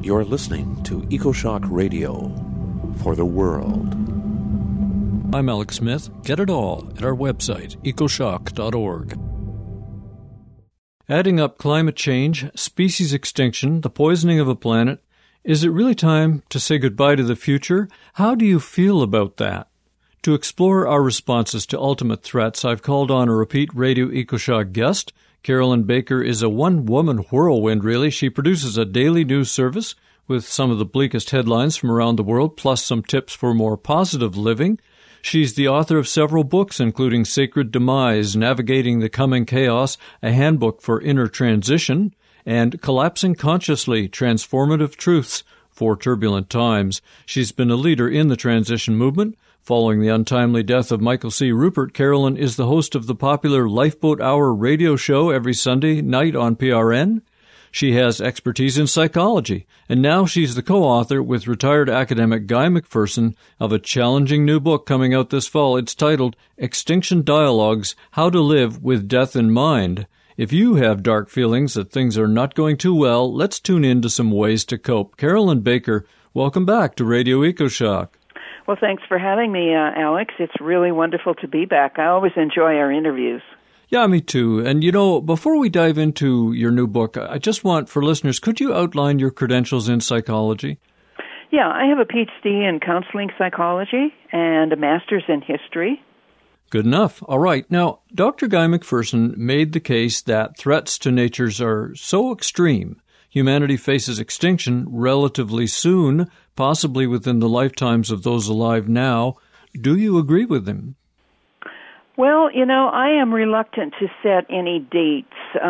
You're listening to EcoShock Radio for the world. I'm Alex Smith. Get it all at our website, ecoshock.org. Adding up climate change, species extinction, the poisoning of a planet, is it really time to say goodbye to the future? How do you feel about that? To explore our responses to ultimate threats, I've called on a repeat Radio EcoShock guest. Carolyn Baker is a one-woman whirlwind, really. She produces a daily news service with some of the bleakest headlines from around the world, plus some tips for more positive living. She's the author of several books, including Sacred Demise, Navigating the Coming Chaos, a handbook for inner transition, and Collapsing Consciously, Transformative Truths for Turbulent Times. She's been a leader in the transition movement. Following the untimely death of Michael C. Rupert, Carolyn is the host of the popular Lifeboat Hour radio show every Sunday night on PRN. She has expertise in psychology, and now she's the co-author with retired academic Guy McPherson of a challenging new book coming out this fall. It's titled Extinction Dialogues, How to Live with Death in Mind. If you have dark feelings that things are not going too well, let's tune in to some ways to cope. Carolyn Baker, welcome back to Radio EcoShock. Well, thanks for having me, Alex. It's really wonderful to be back. I always enjoy our interviews. Yeah, me too. And, you know, before we dive into your new book, I just want, for listeners, could you outline your credentials in psychology? Yeah, I have a PhD in counseling psychology and a master's in history. Good enough. All right. Now, Dr. Guy McPherson made the case that threats to nature are so extreme, humanity faces extinction relatively soon, possibly within the lifetimes of those alive now. Do you agree with him? Well, you know, I am reluctant to set any dates.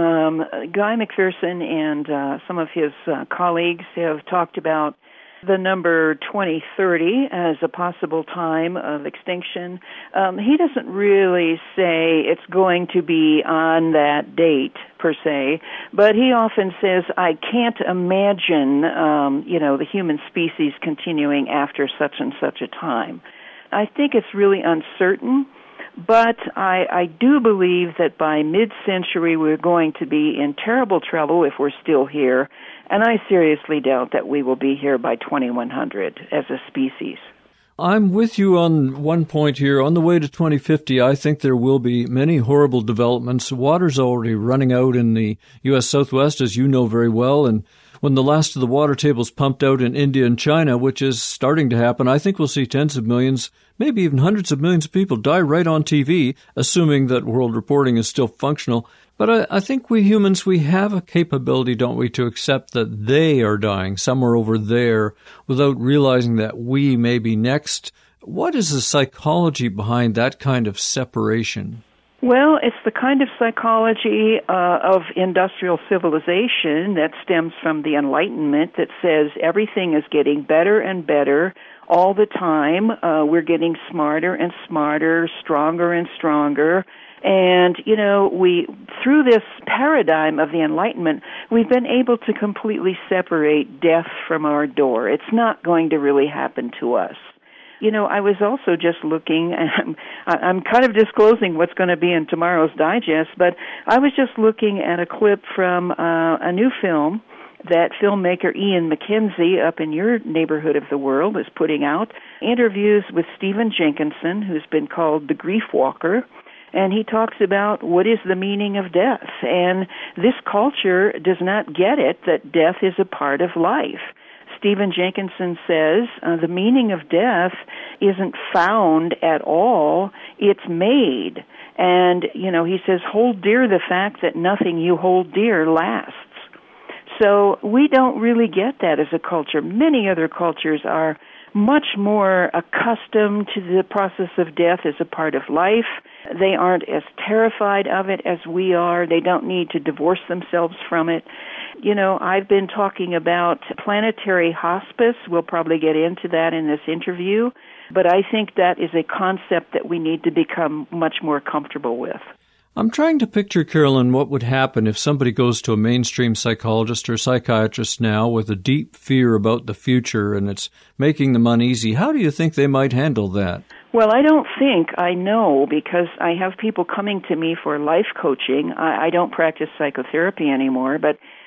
Guy McPherson and some of his colleagues have talked about the number 2030 as a possible time of extinction. He doesn't really say it's going to be on that date, per se, but he often says, I can't imagine, the human species continuing after such and such a time. I think it's really uncertain, but I do believe that by mid-century we're going to be in terrible trouble if we're still here, and I seriously doubt that we will be here by 2100 as a species. I'm with you on one point here. On the way to 2050, I think there will be many horrible developments. Water's already running out in the U.S. Southwest, as you know very well, and when the last of the water table's pumped out in India and China, which is starting to happen, I think we'll see tens of millions, maybe even hundreds of millions of people die right on TV, assuming that world reporting is still functional. But I think we humans, we have a capability, don't we, to accept that they are dying somewhere over there without realizing that we may be next. What is the psychology behind that kind of separation? Well, it's the kind of psychology of industrial civilization that stems from the Enlightenment that says everything is getting better and better all the time. We're getting smarter and smarter, stronger and stronger. And, through this paradigm of the Enlightenment, we've been able to completely separate death from our door. It's not going to really happen to us. I was also just looking, I'm kind of disclosing what's going to be in tomorrow's digest, but I was just looking at a clip from a new film that filmmaker Ian McKenzie up in your neighborhood of the world is putting out, interviews with Stephen Jenkinson, who's been called the Grief Walker, and he talks about what is the meaning of death. And this culture does not get it that death is a part of life. Stephen Jenkinson says the meaning of death isn't found at all, it's made. And, he says, hold dear the fact that nothing you hold dear lasts. So we don't really get that as a culture. Many other cultures are much more accustomed to the process of death as a part of life. They aren't as terrified of it as we are. They don't need to divorce themselves from it. I've been talking about planetary hospice. We'll probably get into that in this interview. But I think that is a concept that we need to become much more comfortable with. I'm trying to picture, Carolyn, what would happen if somebody goes to a mainstream psychologist or psychiatrist now with a deep fear about the future and it's making them uneasy. How do you think they might handle that? Well, I don't think I know, because I have people coming to me for life coaching. I don't practice psychotherapy anymore, but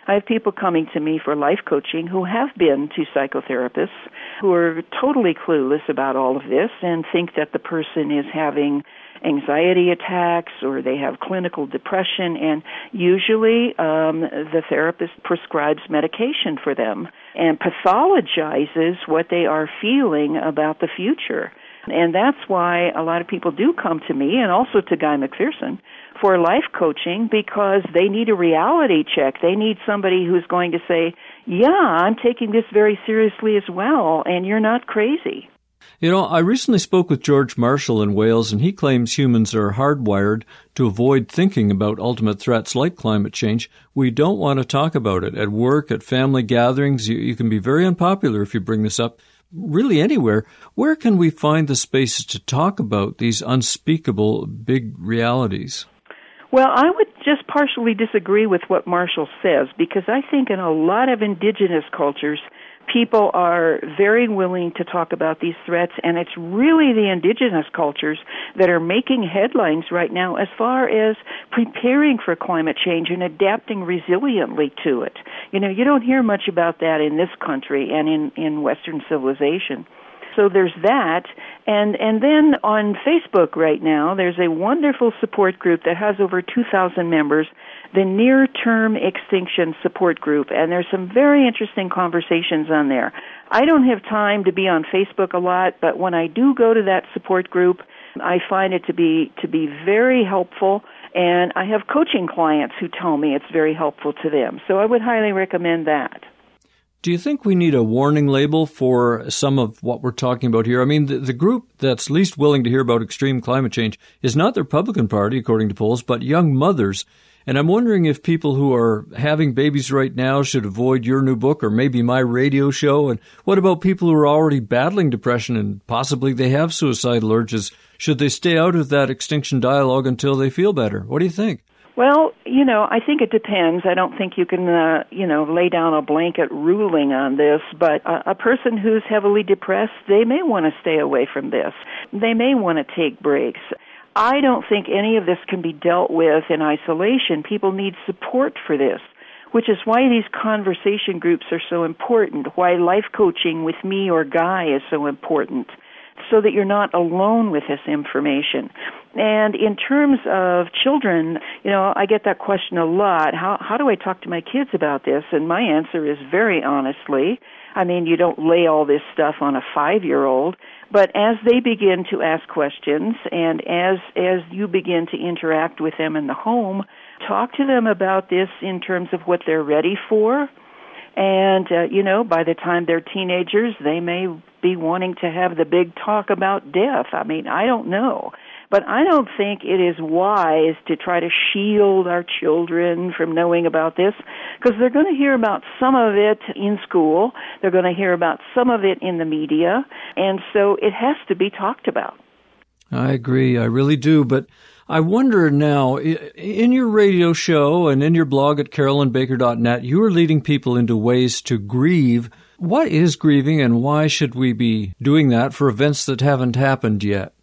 I have people coming to me for life coaching who have been to psychotherapists who are totally clueless about all of this and think that the person is having anxiety attacks or they have clinical depression, and usually the therapist prescribes medication for them and pathologizes what they are feeling about the future. And that's why a lot of people do come to me and also to Guy McPherson for life coaching, because they need a reality check. They need somebody who's going to say, yeah, I'm taking this very seriously as well, and you're not crazy. You know, I recently spoke with George Marshall in Wales, and he claims humans are hardwired to avoid thinking about ultimate threats like climate change. We don't want to talk about it. At work, at family gatherings, you can be very unpopular if you bring this up. Really anywhere. Where can we find the spaces to talk about these unspeakable big realities? Well, I would just partially disagree with what Marshall says, because I think in a lot of indigenous cultures, people are very willing to talk about these threats, and it's really the indigenous cultures that are making headlines right now as far as preparing for climate change and adapting resiliently to it. You know, you don't hear much about that in this country and in Western civilization. So there's that. And then on Facebook right now, there's a wonderful support group that has over 2,000 members, the Near Term Extinction Support Group, and there's some very interesting conversations on there. I don't have time to be on Facebook a lot, but when I do go to that support group, I find it to be very helpful, and I have coaching clients who tell me it's very helpful to them. So I would highly recommend that. Do you think we need a warning label for some of what we're talking about here? I mean, the group that's least willing to hear about extreme climate change is not the Republican Party, according to polls, but young mothers. And I'm wondering if people who are having babies right now should avoid your new book or maybe my radio show. And what about people who are already battling depression and possibly they have suicidal urges? Should they stay out of that extinction dialogue until they feel better? What do you think? Well, you know, I think it depends. I don't think you can, lay down a blanket ruling on this, but a person who's heavily depressed, they may want to stay away from this. They may want to take breaks. I don't think any of this can be dealt with in isolation. People need support for this, which is why these conversation groups are so important, why life coaching with me or Guy is so important, so that you're not alone with this information. And in terms of children, you know, I get that question a lot. How do I talk to my kids about this? And my answer is very honestly, I mean, you don't lay all this stuff on a 5-year-old, but as they begin to ask questions and as you begin to interact with them in the home, talk to them about this in terms of what they're ready for. And, by the time they're teenagers, they may be wanting to have the big talk about death. I mean, I don't know. But I don't think it is wise to try to shield our children from knowing about this, because they're going to hear about some of it in school. They're going to hear about some of it in the media. And so it has to be talked about. I agree. I really do. But I wonder now, in your radio show and in your blog at carolynbaker.net, you are leading people into ways to grieve. What is grieving, and why should we be doing that for events that haven't happened yet?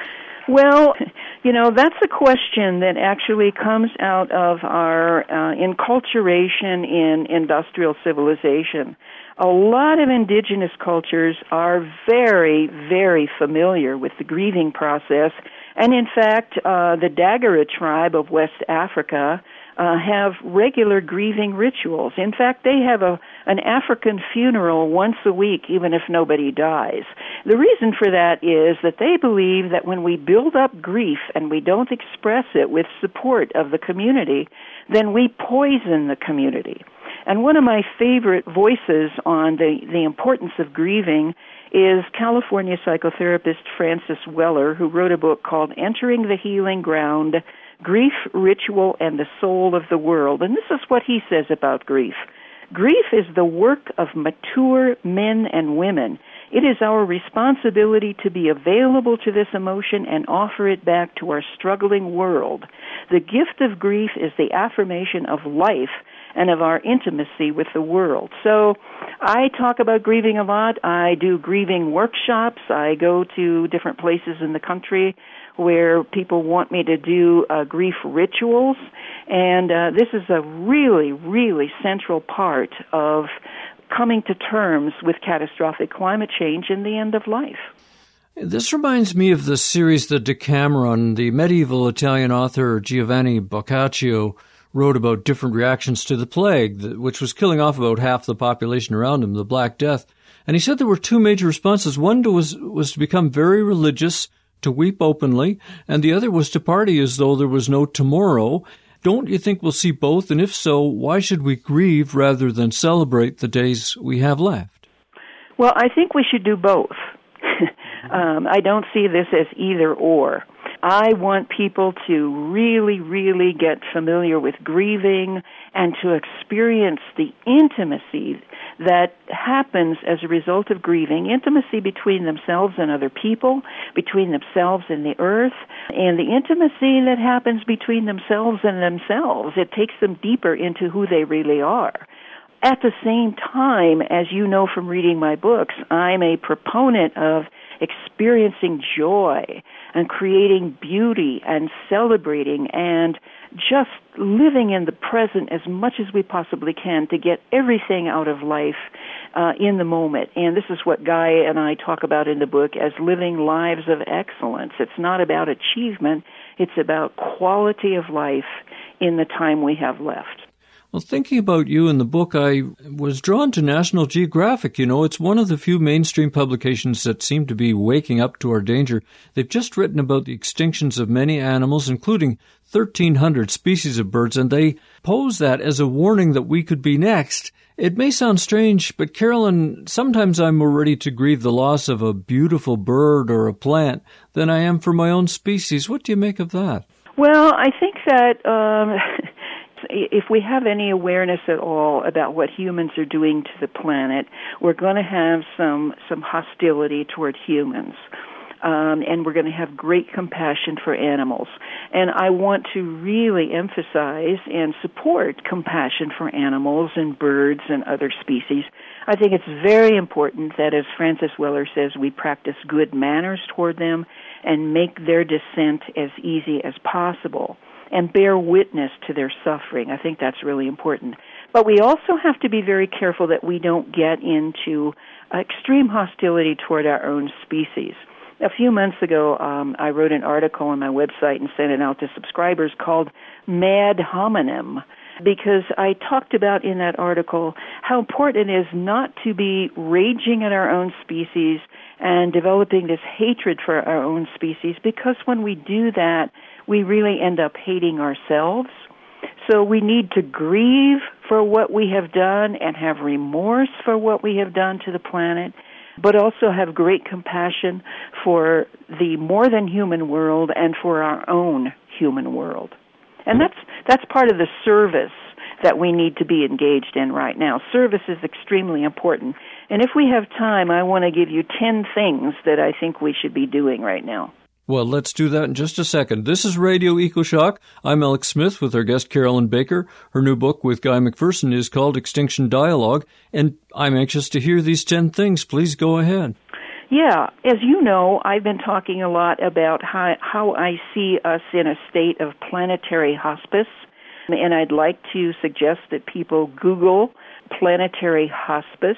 Well, that's a question that actually comes out of our enculturation in industrial civilization. A lot of indigenous cultures are very, very familiar with the grieving process. And in fact, the Dagara tribe of West Africa have regular grieving rituals. In fact, they have an African funeral once a week, even if nobody dies. The reason for that is that they believe that when we build up grief and we don't express it with support of the community, then we poison the community. And one of my favorite voices on the importance of grieving is California psychotherapist Francis Weller, who wrote a book called Entering the Healing Ground, Grief, Ritual, and the Soul of the World. And this is what he says about grief. Grief is the work of mature men and women. It is our responsibility to be available to this emotion and offer it back to our struggling world. The gift of grief is the affirmation of life and of our intimacy with the world. So I talk about grieving a lot. I do grieving workshops. I go to different places in the country where people want me to do grief rituals. And this is a really, really central part of coming to terms with catastrophic climate change and the end of life. This reminds me of the series The Decameron. The medieval Italian author Giovanni Boccaccio wrote about different reactions to the plague, which was killing off about half the population around him, the Black Death. And he said there were two major responses. One was to become very religious, to weep openly, and the other was to party as though there was no tomorrow. Don't you think we'll see both? And if so, why should we grieve rather than celebrate the days we have left? Well, I think we should do both. I don't see this as either or. I want people to really, really get familiar with grieving and to experience the intimacy that happens as a result of grieving, intimacy between themselves and other people, between themselves and the earth, and the intimacy that happens between themselves and themselves. It takes them deeper into who they really are. At the same time, as you know from reading my books, I'm a proponent of experiencing joy and creating beauty and celebrating and just living in the present as much as we possibly can to get everything out of life in the moment. And this is what Guy and I talk about in the book as living lives of excellence. It's not about achievement. It's about quality of life in the time we have left. Well, thinking about you in the book, I was drawn to National Geographic. You know, it's one of the few mainstream publications that seem to be waking up to our danger. They've just written about the extinctions of many animals, including 1,300 species of birds, and they pose that as a warning that we could be next. It may sound strange, but Carolyn, sometimes I'm more ready to grieve the loss of a beautiful bird or a plant than I am for my own species. What do you make of that? Well, I think that if we have any awareness at all about what humans are doing to the planet, we're going to have some hostility toward humans. And we're going to have great compassion for animals. And I want to really emphasize and support compassion for animals and birds and other species. I think it's very important that, as Francis Weller says, we practice good manners toward them and make their descent as easy as possible and bear witness to their suffering. I think that's really important. But we also have to be very careful that we don't get into extreme hostility toward our own species. A few months ago, I wrote an article on my website and sent it out to subscribers called Mad Hominem, because I talked about in that article how important it is not to be raging at our own species and developing this hatred for our own species, because when we do that, we really end up hating ourselves. So we need to grieve for what we have done and have remorse for what we have done to the planet, but also have great compassion for the more than human world and for our own human world. And that's part of the service that we need to be engaged in right now. Service is extremely important. And if we have time, I want to give you 10 things that I think we should be doing right now. Well, let's do that in just a second. This is Radio EcoShock. I'm Alex Smith with our guest Carolyn Baker. Her new book with Guy McPherson is called Extinction Dialogue, and I'm anxious to hear these 10 things. Please go ahead. Yeah, as you know, I've been talking a lot about how I see us in a state of planetary hospice, and I'd like to suggest that people Google planetary hospice.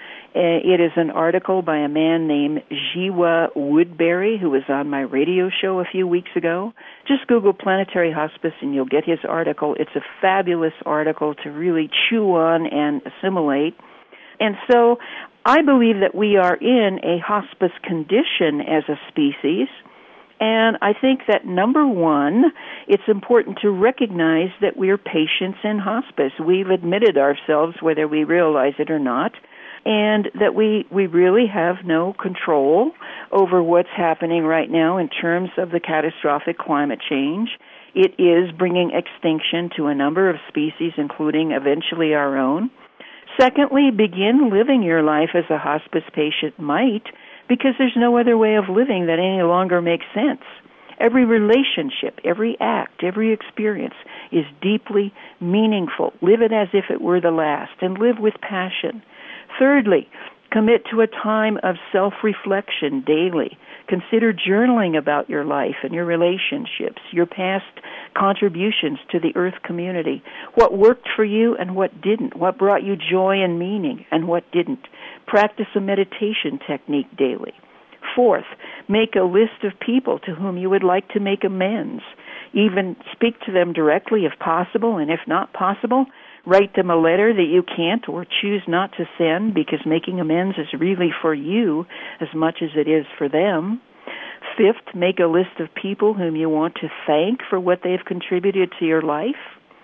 It is an article by a man named Jiwa Woodbury, who was on my radio show a few weeks ago. Just Google planetary hospice and you'll get his article. It's a fabulous article to really chew on and assimilate. And so I believe that we are in a hospice condition as a species. And I think that, number one, it's important to recognize that we're patients in hospice. We've admitted ourselves, whether we realize it or not, and that we really have no control over what's happening right now in terms of the catastrophic climate change. It is bringing extinction to a number of species, including eventually our own. Secondly, begin living your life as a hospice patient might, because there's no other way of living that any longer makes sense. Every relationship, every act, every experience is deeply meaningful. Live it as if it were the last, and live with passion. Thirdly, commit to a time of self-reflection daily. Consider journaling about your life and your relationships, your past contributions to the earth community, what worked for you and what didn't, what brought you joy and meaning and what didn't. Practice a meditation technique daily. Fourth, make a list of people to whom you would like to make amends. Even speak to them directly if possible, and if not possible, write them a letter that you can't or choose not to send, because making amends is really for you as much as it is for them. Fifth, make a list of people whom you want to thank for what they've contributed to your life.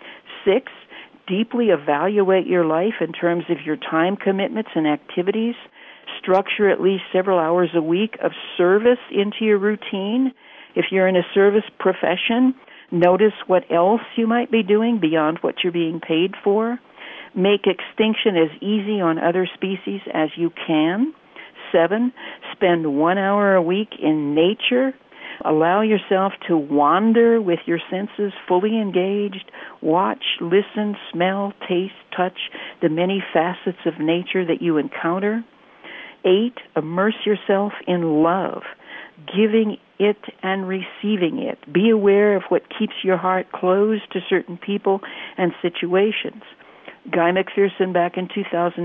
Six, deeply evaluate your life in terms of your time commitments and activities. Structure at least several hours a week of service into your routine. If you're in a service profession, notice what else you might be doing beyond what you're being paid for. Make extinction as easy on other species as you can. 7, spend 1 hour a week in nature. Allow yourself to wander with your senses fully engaged. Watch, listen, smell, taste, touch the many facets of nature that you encounter. 8, immerse yourself in love, giving it and receiving it. Be aware of what keeps your heart closed to certain people and situations. Guy McPherson, back in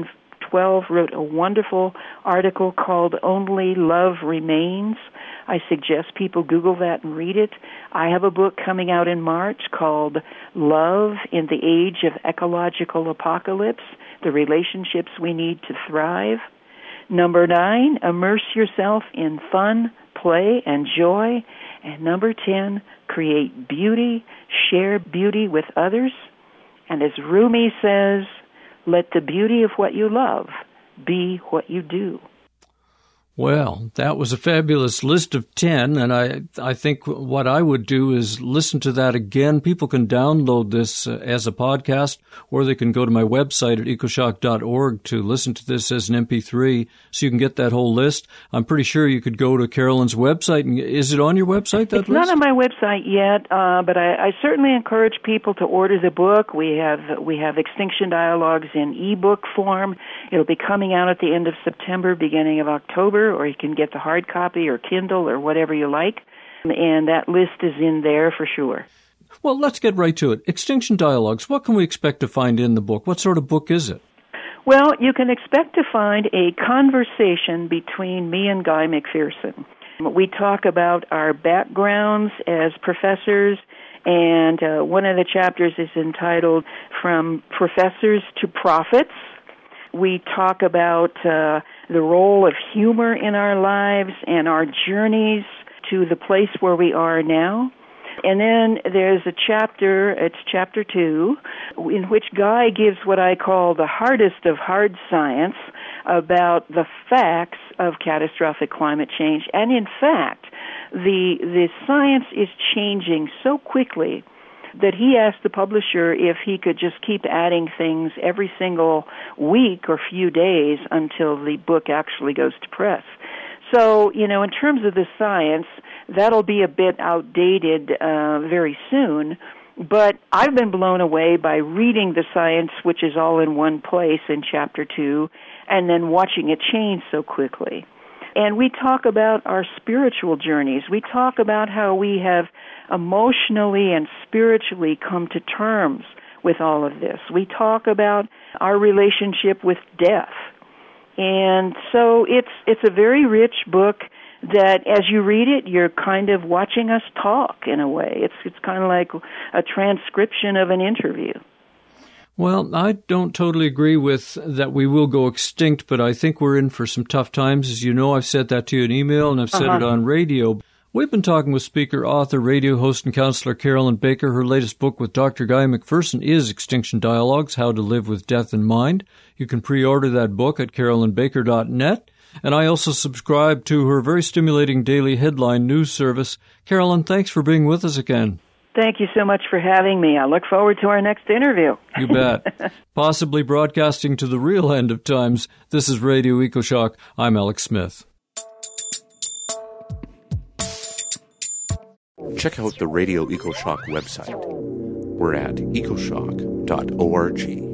2012, wrote a wonderful article called Only Love Remains. I suggest people Google that and read it. I have a book coming out in March called Love in the Age of Ecological Apocalypse, The Relationships We Need to Thrive. Number 9, immerse yourself in fun, play, and joy. And number 10, create beauty, share beauty with others. And as Rumi says, let the beauty of what you love be what you do. Well, that was a fabulous list of 10, and I think what I would do is listen to that again. People can download this as a podcast, or they can go to my website at ecoshock.org to listen to this as an MP3, so you can get that whole list. I'm pretty sure you could go to Carolyn's website. And is it on your website, that list? It's not on my website yet, but I certainly encourage people to order the book. We have Extinction Dialogues in ebook form. It'll be coming out at the end of September, beginning of October, or you can get the hard copy or Kindle or whatever you like, and that list is in there for sure. Well, let's get right to it. Extinction Dialogues, what can we expect to find in the book? What sort of book is it? Well, you can expect to find a conversation between me and Guy McPherson. We talk about our backgrounds as professors, and one of the chapters is entitled From Professors to Prophets. We talk about the role of humor in our lives and our journeys to the place where we are now. And then there's a chapter, it's chapter 2, in which Guy gives what I call the hardest of hard science about the facts of catastrophic climate change. And in fact, the science is changing so quickly that he asked the publisher if he could just keep adding things every single week or few days until the book actually goes to press. So, in terms of the science, that'll be a bit outdated very soon, but I've been blown away by reading the science, which is all in one place in Chapter 2, and then watching it change so quickly. And we talk about our spiritual journeys. We talk about how we have emotionally and spiritually come to terms with all of this. We talk about our relationship with death. And so it's a very rich book that as you read it, you're kind of watching us talk in a way. It's kind of like a transcription of an interview. Well, I don't totally agree with that we will go extinct, but I think we're in for some tough times. As you know, I've said that to you in email, and I've said it on radio. We've been talking with speaker, author, radio host, and counselor Carolyn Baker. Her latest book with Dr. Guy McPherson is Extinction Dialogues, How to Live with Death in Mind. You can pre-order that book at carolynbaker.net. And I also subscribe to her very stimulating daily headline news service. Carolyn, thanks for being with us again. Thank you so much for having me. I look forward to our next interview. You bet. Possibly broadcasting to the real end of times. This is Radio EcoShock. I'm Alex Smith. check out the Radio EcoShock website. We're at ecoshock.org.